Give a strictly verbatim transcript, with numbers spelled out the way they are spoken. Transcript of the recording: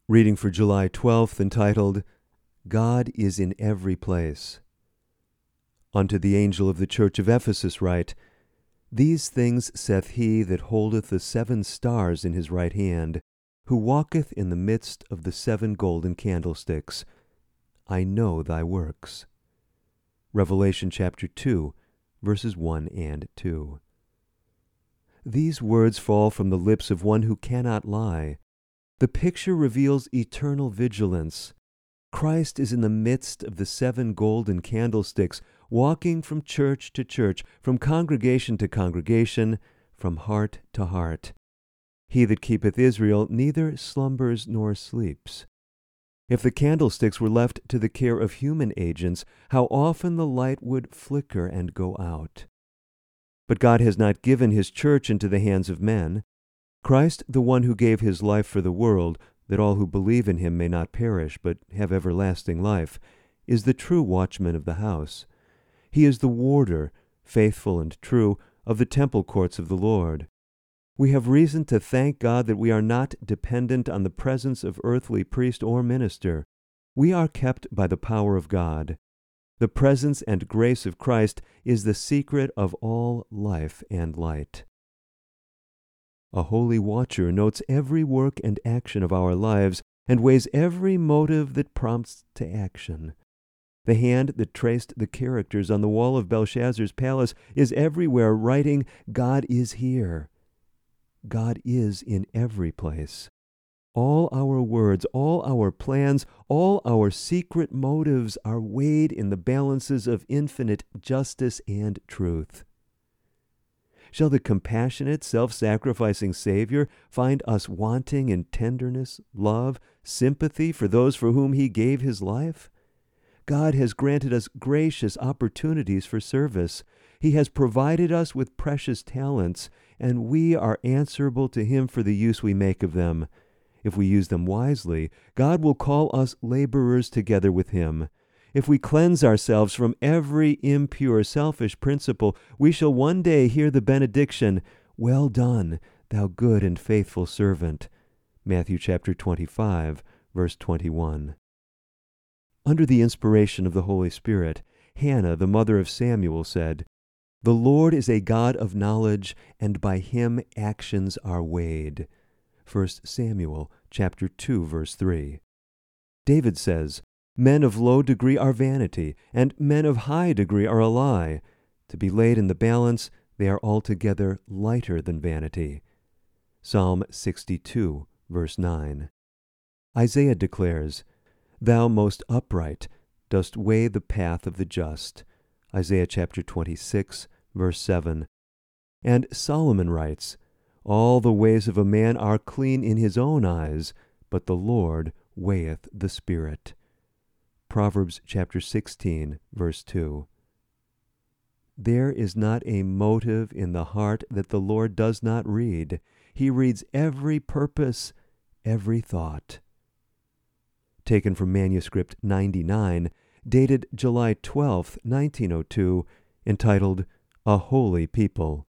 Reading for July twelfth, entitled, God is in Every Place. Unto the angel of the church of Ephesus write, These things saith he that holdeth the seven stars in his right hand, who walketh in the midst of the seven golden candlesticks. I know thy works. Revelation chapter two, verses one and two. These words fall from the lips of one who cannot lie. The picture reveals eternal vigilance. Christ is in the midst of the seven golden candlesticks, walking from church to church, from congregation to congregation, from heart to heart. He that keepeth Israel neither slumbers nor sleeps. If the candlesticks were left to the care of human agents, how often the light would flicker and go out. But God has not given his church into the hands of men. Christ, the one who gave his life for the world, that all who believe in him may not perish, but have everlasting life, is the true watchman of the house. He is the warder, faithful and true, of the temple courts of the Lord. We have reason to thank God that we are not dependent on the presence of earthly priest or minister. We are kept by the power of God. The presence and grace of Christ is the secret of all life and light. A holy watcher notes every work and action of our lives and weighs every motive that prompts to action. The hand that traced the characters on the wall of Belshazzar's palace is everywhere writing, God is here. God is in every place. All our words, all our plans, all our secret motives are weighed in the balances of infinite justice and truth. Shall the compassionate, self-sacrificing Savior find us wanting in tenderness, love, sympathy for those for whom he gave his life? God has granted us gracious opportunities for service. He has provided us with precious talents, and we are answerable to him for the use we make of them. If we use them wisely, God will call us laborers together with him. If we cleanse ourselves from every impure, selfish principle, we shall one day hear the benediction, Well done, thou good and faithful servant. Matthew chapter twenty-five, verse twenty-one. Under the inspiration of the Holy Spirit, Hannah, the mother of Samuel, said, The Lord is a God of knowledge, and by him actions are weighed. First Samuel chapter two, verse three. David says, Men of low degree are vanity, and men of high degree are a lie. To be laid in the balance, they are altogether lighter than vanity. Psalm sixty-two, verse nine. Isaiah declares, Thou most upright dost weigh the path of the just. Isaiah chapter twenty-six, verse seven. And Solomon writes, All the ways of a man are clean in his own eyes, but the Lord weigheth the spirit. Proverbs chapter sixteen, verse two. There is not a motive in the heart that the Lord does not read. He reads every purpose, every thought. Taken from manuscript ninety-nine, dated July twelfth, nineteen oh two, entitled, A Holy People.